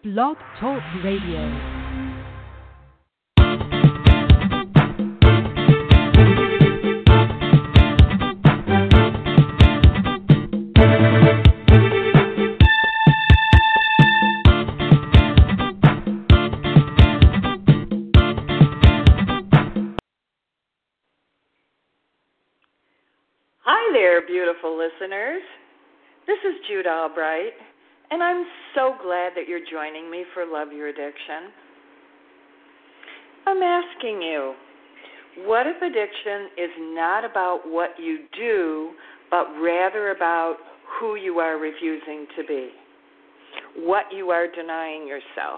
Blog Talk Radio. Hi there, beautiful listeners. This is Jude Albright, and I'm so glad that you're joining me for Love Your Addiction. I'm asking you, what if addiction is not about what you do, but rather about who you are refusing to be, what you are denying yourself?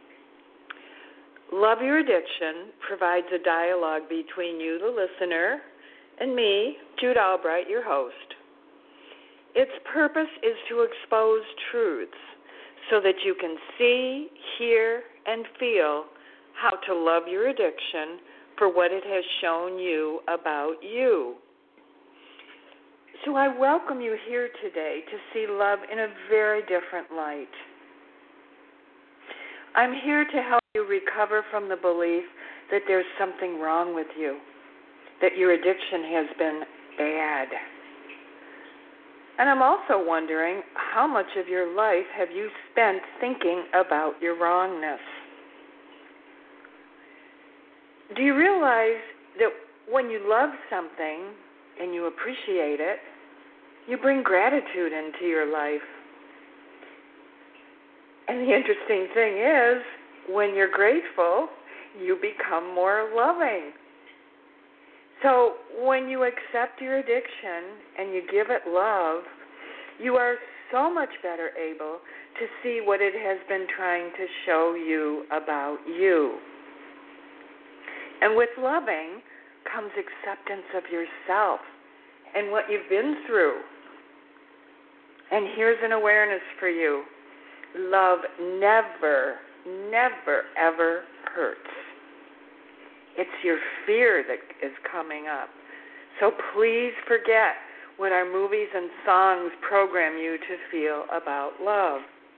Love Your Addiction provides a dialogue between you, the listener, and me, Jude Albright, your host. Its purpose is to expose truths so that you can see, hear, and feel how to love your addiction for what it has shown you about you. So I welcome you here today to see love in a very different light. I'm here to help you recover from the belief that there's something wrong with you, that your addiction has been bad. And I'm also wondering, how much of your life have you spent thinking about your wrongness? Do you realize that when you love something and you appreciate it, you bring gratitude into your life? And the interesting thing is, when you're grateful, you become more loving. So when you accept your addiction and you give it love, you are so much better able to see what it has been trying to show you about you. And with loving comes acceptance of yourself and what you've been through. And here's an awareness for you. Love never, never, ever hurts. It's your fear that is coming up. So please forget what our movies and songs program you to feel about love.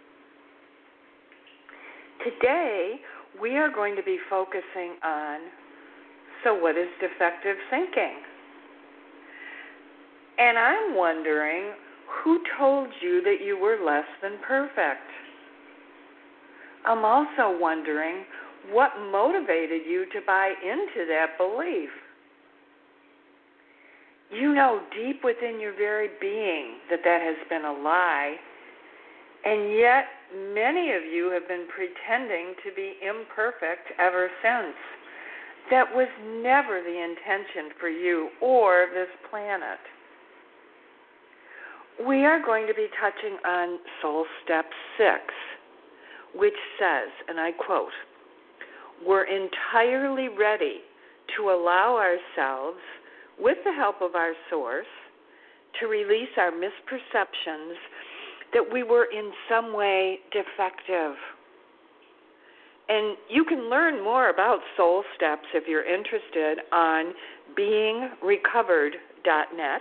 Today, we are going to be focusing on, so what is defective thinking? And I'm wondering, who told you that you were less than perfect? I'm also wondering, what motivated you to buy into that belief? You know deep within your very being that has been a lie, and yet many of you have been pretending to be imperfect ever since. That was never the intention for you or this planet. We are going to be touching on Soul Step 6, which says, and I quote, "We're entirely ready to allow ourselves, with the help of our source, to release our misperceptions that we were in some way defective." And you can learn more about Soul Steps if you're interested on beingrecovered.net,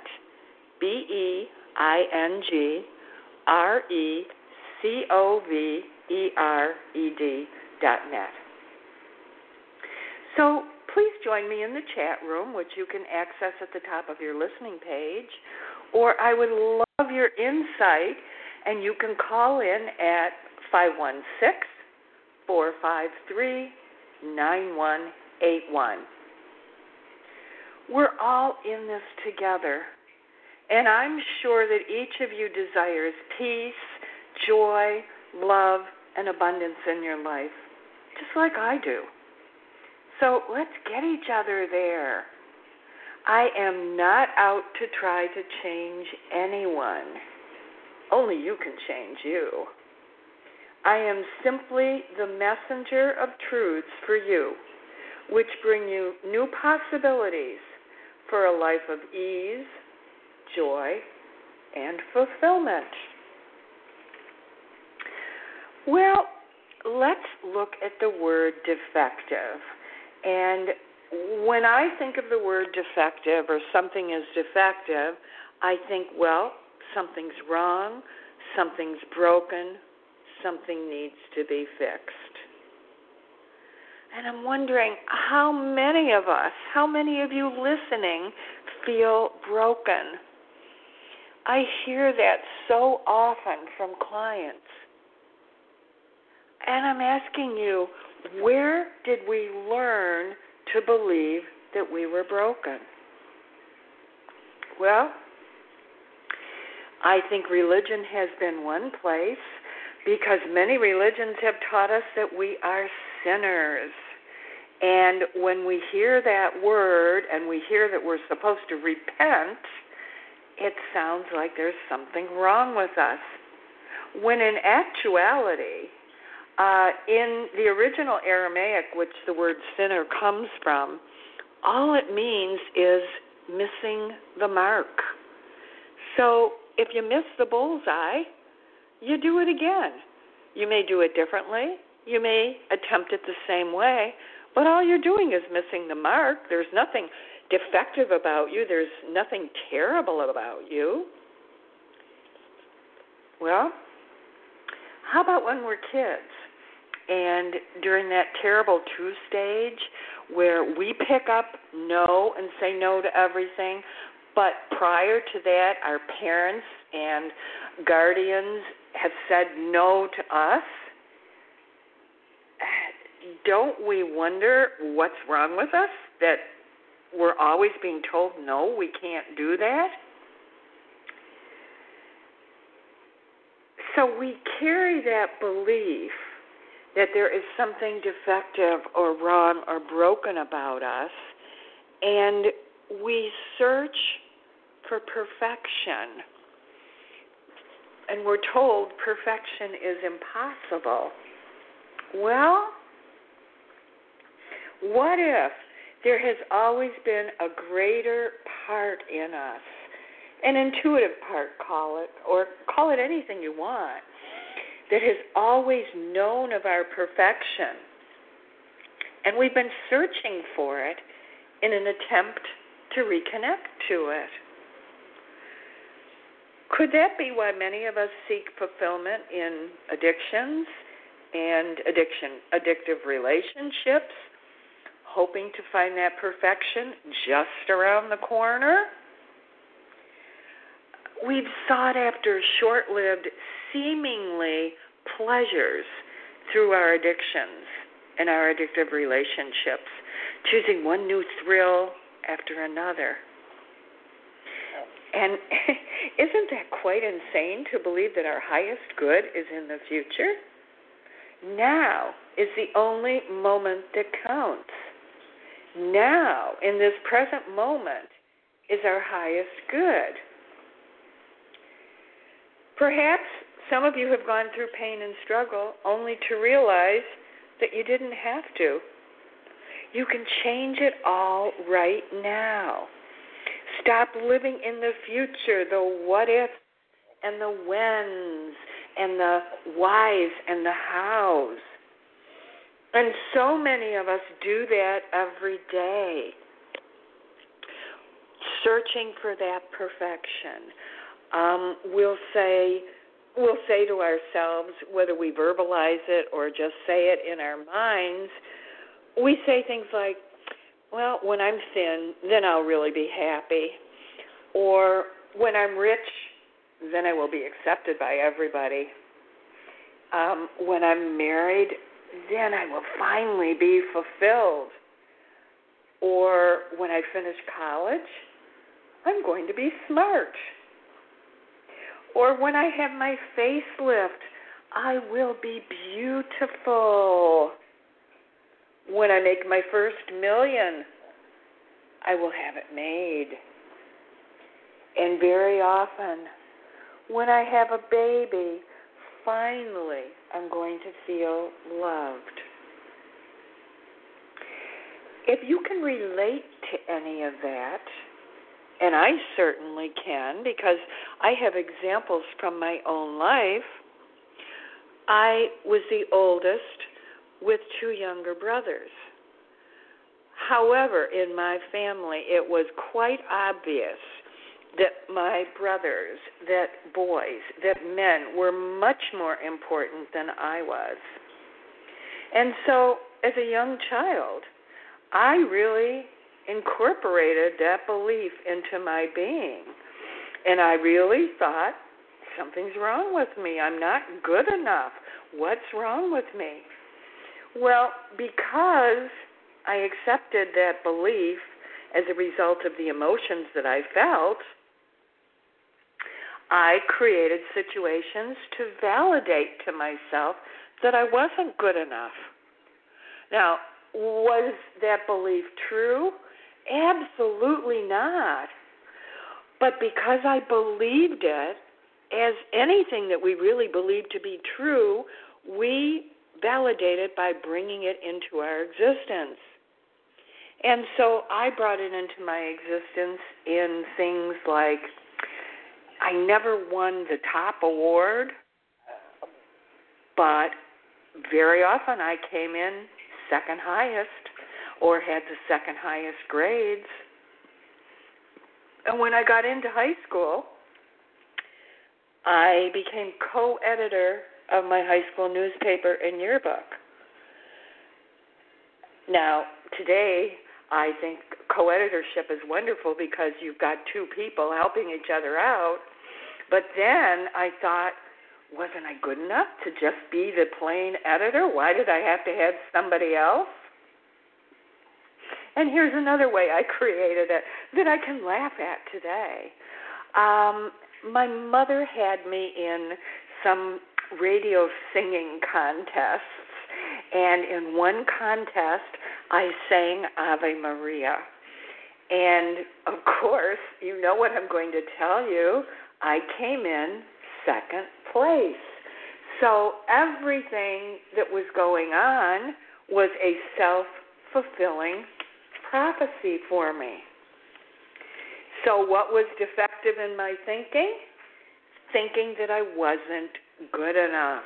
beingrecovered.net. So please join me in the chat room, which you can access at the top of your listening page, or I would love your insight, and you can call in at 516-453-9181. We're all in this together, and I'm sure that each of you desires peace, joy, love, and abundance in your life, just like I do. So let's get each other there. I am not out to try to change anyone. Only you can change you. I am simply the messenger of truths for you, which bring you new possibilities for a life of ease, joy, and fulfillment. Well, let's look at the word defective. And when I think of the word defective or something is defective, I think, well, something's wrong, something's broken, something needs to be fixed. And I'm wondering how many of us, how many of you listening feel broken? I hear that so often from clients. And I'm asking you, where did we learn to believe that we were broken? Well, I think religion has been one place, because many religions have taught us that we are sinners. And when we hear that word and we hear that we're supposed to repent, it sounds like there's something wrong with us. When in actuality, in the original Aramaic, which the word sinner comes from, all it means is missing the mark. So if you miss the bullseye, you do it again. You may do it differently. You may attempt it the same way, but all you're doing is missing the mark. There's nothing defective about you. There's nothing terrible about you. Well, how about when we're kids and during that terrible two stage where we pick up no and say no to everything, but prior to that our parents and guardians have said no to us? Don't we wonder what's wrong with us, that we're always being told no, we can't do that? So we carry that belief that there is something defective or wrong or broken about us, and we search for perfection. And we're told perfection is impossible. Well, what if there has always been a greater part in us, an intuitive part, call it, or call it anything you want, that has always known of our perfection, and we've been searching for it in an attempt to reconnect to it? Could that be why many of us seek fulfillment in addictions and addictive relationships, hoping to find that perfection just around the corner? We've sought after short-lived, seemingly pleasures through our addictions and our addictive relationships, choosing one new thrill after another. And isn't that quite insane to believe that our highest good is in the future? Now is the only moment that counts. Now, in this present moment, is our highest good. Perhaps some of you have gone through pain and struggle only to realize that you didn't have to. You can change it all right now. Stop living in the future, the what-ifs and the whens and the whys and the hows. And so many of us do that every day, searching for that perfection. We'll say to ourselves, whether we verbalize it or just say it in our minds, we say things like, well, when I'm thin, then I'll really be happy. Or when I'm rich, then I will be accepted by everybody. When I'm married, then I will finally be fulfilled. Or when I finish college, I'm going to be smart. Or when I have my facelift, I will be beautiful. When I make my first $1 million, I will have it made. And very often, when I have a baby, finally, I'm going to feel loved. If you can relate to any of that, and I certainly can because I have examples from my own life. I was the oldest with 2 younger brothers. However, in my family, it was quite obvious that my brothers, that boys, that men were much more important than I was. And so, as a young child, I really incorporated that belief into my being. And I really thought, something's wrong with me. I'm not good enough. What's wrong with me? Well, because I accepted that belief as a result of the emotions that I felt, I created situations to validate to myself that I wasn't good enough. Now, was that belief true? Absolutely not. But because I believed it, as anything that we really believe to be true, we validate it by bringing it into our existence. And so I brought it into my existence in things like I never won the top award, but very often I came in second highest or had the second highest grades. And when I got into high school, I became co-editor of my high school newspaper and yearbook. Now, today, I think co-editorship is wonderful because you've got two people helping each other out. But then I thought, wasn't I good enough to just be the plain editor? Why did I have to have somebody else? And here's another way I created it that I can laugh at today. My mother had me in some radio singing contests, and in one contest, I sang Ave Maria. And, of course, you know what I'm going to tell you. I came in second place. So everything that was going on was a self-fulfilling prophecy for me. So what was defective in my thinking? Thinking that I wasn't good enough.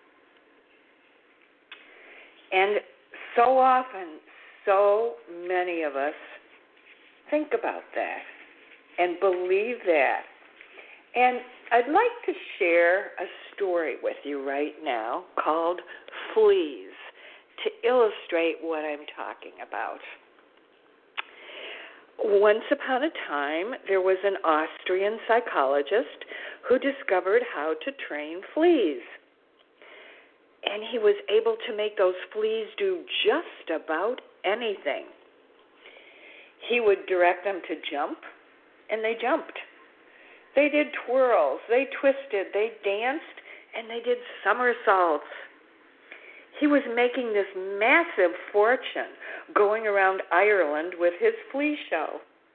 And so often, so many of us think about that and believe that. And I'd like to share a story with you right now called Fleas to illustrate what I'm talking about. Once upon a time, there was an Austrian psychologist who discovered how to train fleas. And he was able to make those fleas do just about anything. He would direct them to jump, and they jumped. They did twirls, they twisted, they danced, and they did somersaults. He was making this massive fortune going around Ireland with his flea show.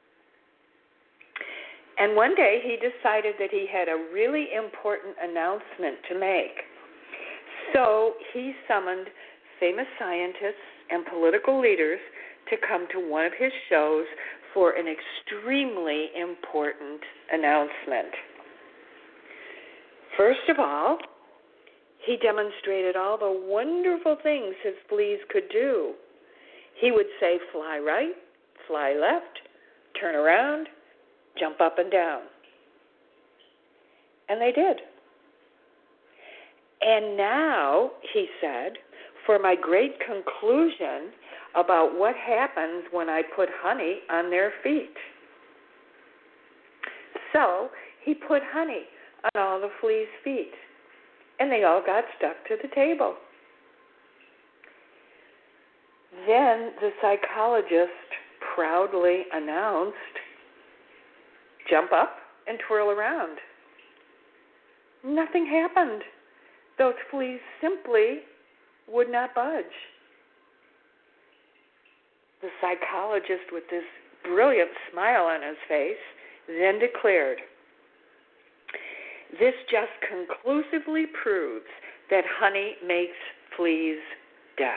And one day he decided that he had a really important announcement to make. So he summoned famous scientists and political leaders to come to one of his shows for an extremely important announcement. First of all, he demonstrated all the wonderful things his fleas could do. He would say, fly right, fly left, turn around, jump up and down. And they did. And now, he said, for my great conclusion about what happens when I put honey on their feet. So he put honey on all the fleas' feet, and they all got stuck to the table. Then the psychologist proudly announced, jump up and twirl around. Nothing happened. Those fleas simply would not budge. The psychologist, with this brilliant smile on his face, then declared, this just conclusively proves that honey makes fleas deaf.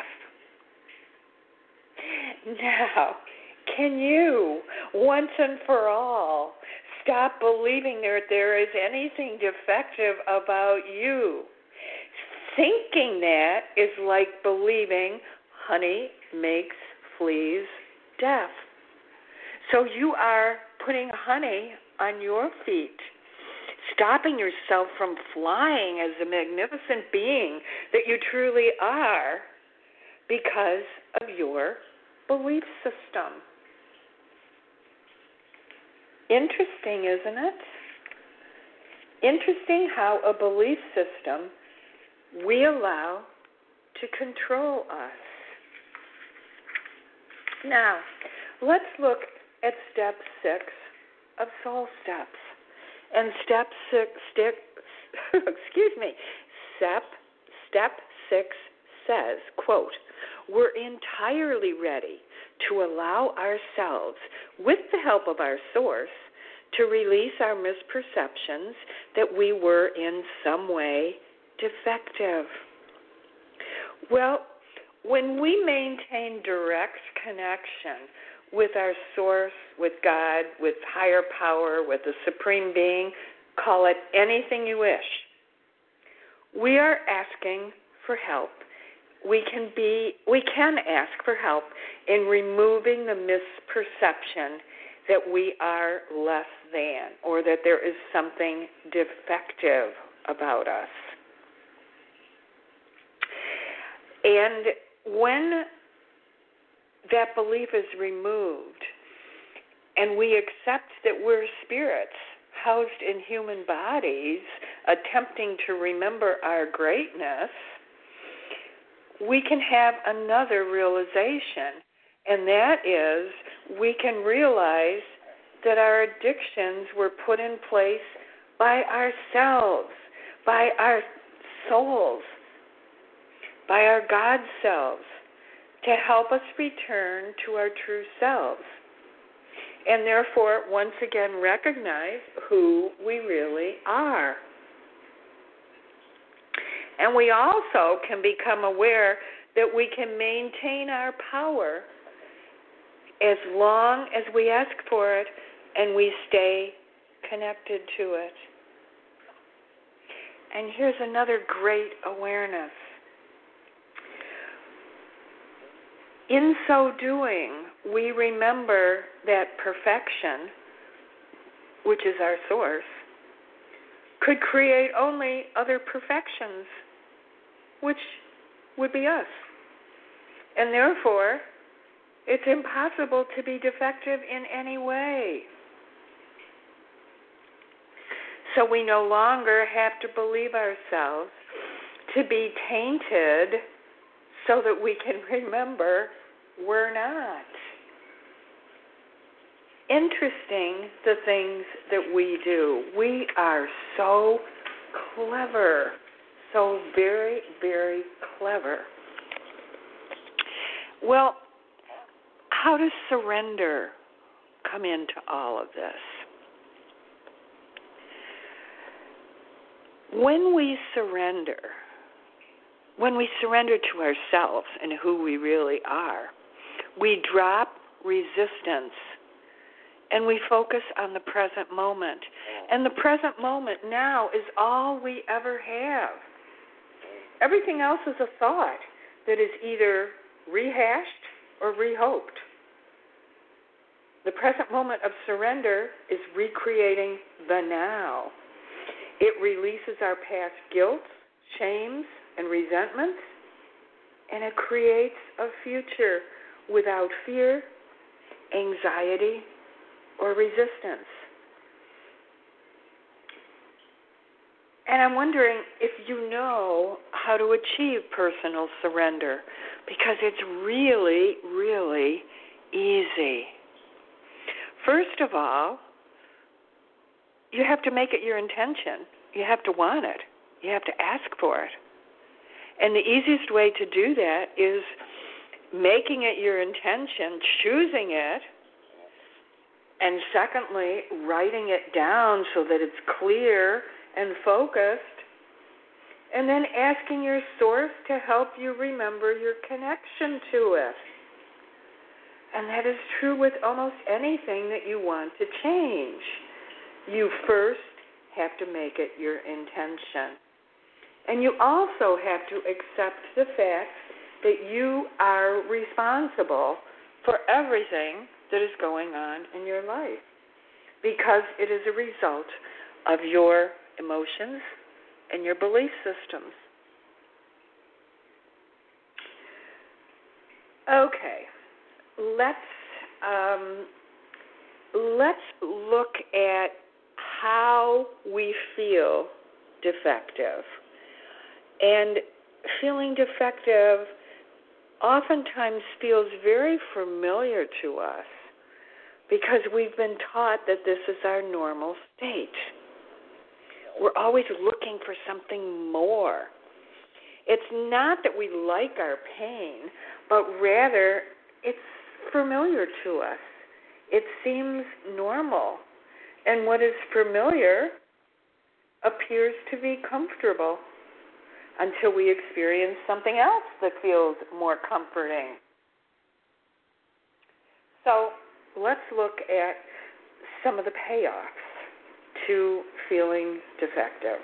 Now, can you, once and for all, stop believing that there is anything defective about you? Thinking that is like believing honey makes fleas deaf. So you are putting honey on your feet, stopping yourself from flying as the magnificent being that you truly are because of your belief system. Interesting, isn't it? Interesting how a belief system we allow to control us. Now, let's look at step 6 of Soul Steps. And step 6 says, quote, "We're entirely ready to allow ourselves, with the help of our source, to release our misperceptions that we were in some way defective." Well, when we maintain direct connection with our source, with God, with higher power, with the Supreme Being, call it anything you wish, we are asking for help. We can ask for help in removing the misperception that we are less than or that there is something defective about us. And when that belief is removed and we accept that we're spirits housed in human bodies attempting to remember our greatness, we can have another realization, and that is we can realize that our addictions were put in place by ourselves, by our souls, by our God selves, to help us return to our true selves, and therefore once again recognize who we really are. And we also can become aware that we can maintain our power as long as we ask for it and we stay connected to it. And here's another great awareness. In so doing, we remember that perfection, which is our source, could create only other perfections, which would be us. And therefore, it's impossible to be defective in any way. So we no longer have to believe ourselves to be tainted so that we can remember we're not. Interesting, the things that we do. We are so clever, so very, very clever. Well, how does surrender come into all of this? When we surrender to ourselves and who we really are, we drop resistance and we focus on the present moment. And the present moment now is all we ever have. Everything else is a thought that is either rehashed or rehoped. The present moment of surrender is recreating the now. It releases our past guilt, shames, and resentments, and it creates a future without fear, anxiety, or resistance. And I'm wondering if you know how to achieve personal surrender, because it's really, really easy. First of all, you have to make it your intention. You have to want it. You have to ask for it. And the easiest way to do that is making it your intention, choosing it, and secondly, writing it down so that it's clear and focused, and then asking your source to help you remember your connection to it. And that is true with almost anything that you want to change. You first have to make it your intention. And you also have to accept the fact that you are responsible for everything that is going on in your life. because it is a result of your emotions and your belief systems. Okay, let's look at how we feel defective. And feeling defective oftentimes feels very familiar to us because we've been taught that this is our normal state. We're always looking for something more. It's not that we like our pain, but rather it's familiar to us. It seems normal. And what is familiar appears to be comfortable until we experience something else that feels more comforting. So let's look at some of the payoffs to feeling defective.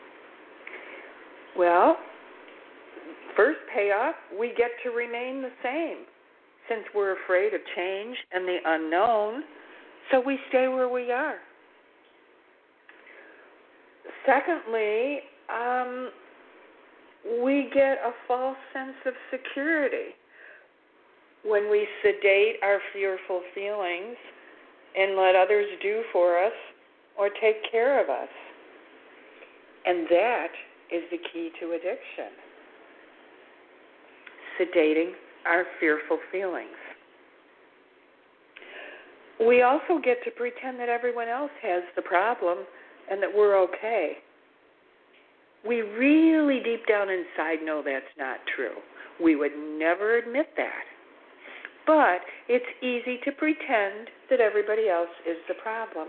Well, first payoff, we get to remain the same. Since we're afraid of change and the unknown, so we stay where we are. Secondly, we get a false sense of security when we sedate our fearful feelings and let others do for us or take care of us. And that is the key to addiction. Sedating our fearful feelings. We also get to pretend that everyone else has the problem and that we're okay. We really deep down inside know that's not true. We would never admit that. But it's easy to pretend that everybody else is the problem.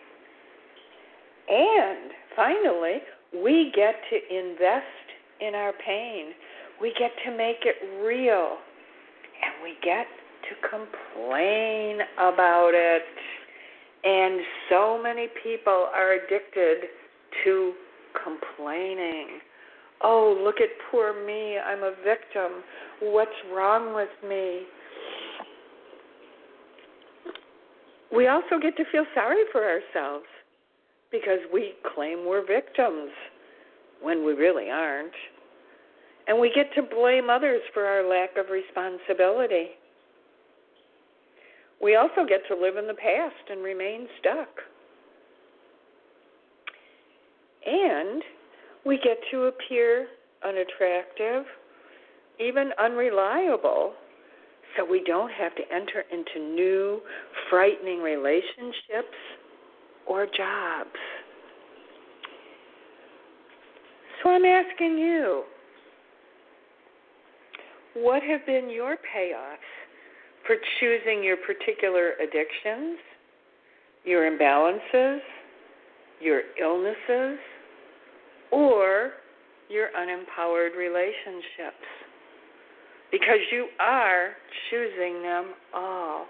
And finally, we get to invest in our pain. We get to make it real. And we get to complain about it. And so many people are addicted to complaining. Oh, look at poor me. I'm a victim. What's wrong with me? We also get to feel sorry for ourselves because we claim we're victims when we really aren't. And we get to blame others for our lack of responsibility. We also get to live in the past and remain stuck. And we get to appear unattractive, even unreliable, so we don't have to enter into new, frightening relationships or jobs. So I'm asking you, what have been your payoffs for choosing your particular addictions, your imbalances, your illnesses, or your unempowered relationships? Because you are choosing them all.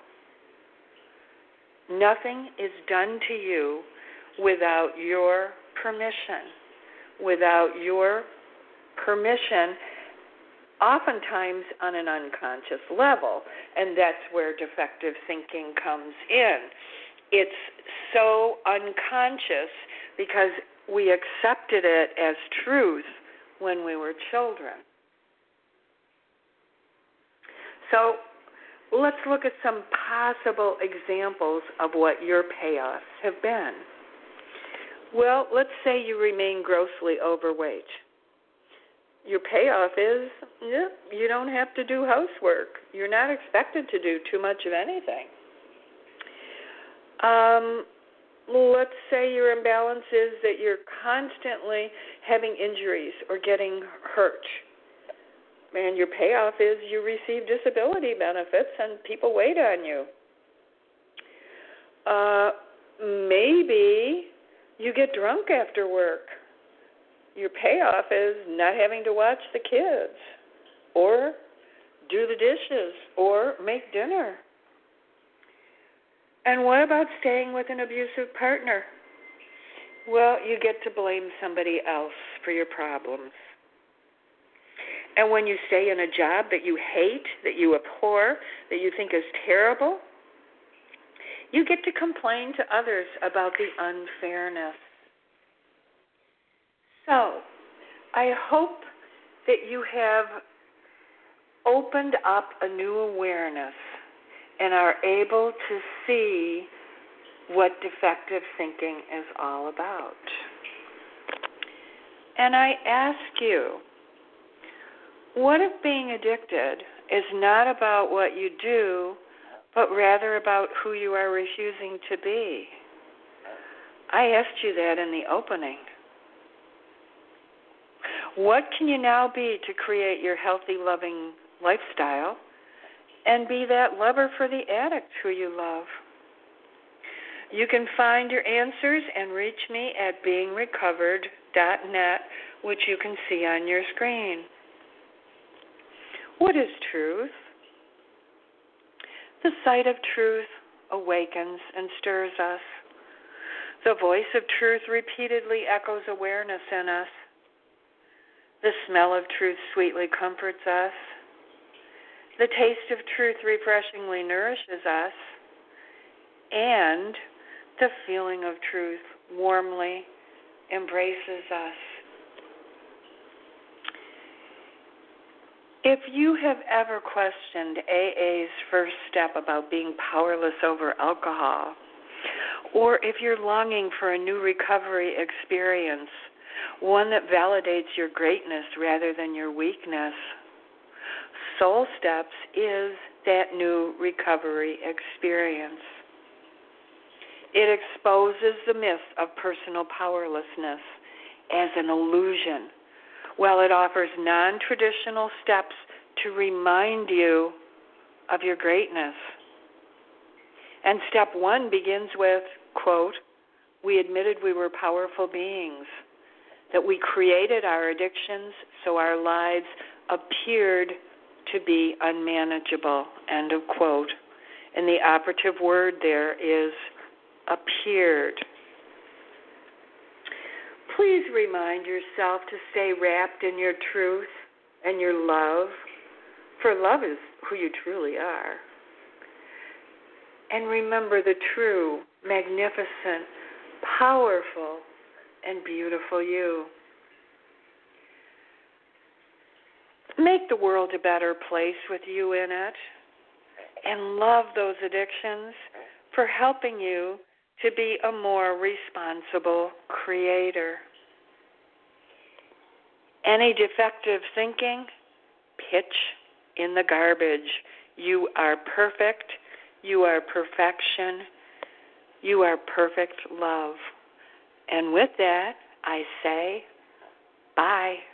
Nothing is done to you without your permission. Without your permission, oftentimes on an unconscious level, and that's where defective thinking comes in. It's so unconscious because we accepted it as truth when we were children. So let's look at some possible examples of what your payoffs have been. Well, let's say you remain grossly overweight. Your payoff is, you don't have to do housework. You're not expected to do too much of anything. Let's say your imbalance is that you're constantly having injuries or getting hurt. And your payoff is you receive disability benefits and people wait on you. Maybe you get drunk after work. Your payoff is not having to watch the kids or do the dishes or make dinner. And what about staying with an abusive partner? Well, you get to blame somebody else for your problems. And when you stay in a job that you hate, that you abhor, that you think is terrible, You get to complain to others about the unfairness. So, I hope that you have opened up a new awareness and are able to see what defective thinking is all about. And I ask you, what if being addicted is not about what you do, but rather about who you are refusing to be? I asked you that in the opening. What can you now be to create your healthy, loving lifestyle and be that lover for the addict who you love? You can find your answers and reach me at beingrecovered.net, which you can see on your screen. What is truth? The sight of truth awakens and stirs us. The voice of truth repeatedly echoes awareness in us. The smell of truth sweetly comforts us. The taste of truth refreshingly nourishes us. And the feeling of truth warmly embraces us. If you have ever questioned AA's first step about being powerless over alcohol, or if you're longing for a new recovery experience, one that validates your greatness rather than your weakness, Soul Steps is that new recovery experience. It exposes the myth of personal powerlessness as an illusion, while it offers non-traditional steps to remind you of your greatness. And step 1 begins with, quote, "We admitted we were powerful beings, that we created our addictions so our lives appeared to be unmanageable," end of quote. And the operative word there is appeared. Please remind yourself to stay wrapped in your truth and your love, for love is who you truly are. And remember the true, magnificent, powerful, and beautiful you. Make the world a better place with you in it, and love those addictions for helping you to be a more responsible creator. Any defective thinking, pitch in the garbage. You are perfect. You are perfection. You are perfect love. And with that, I say, bye.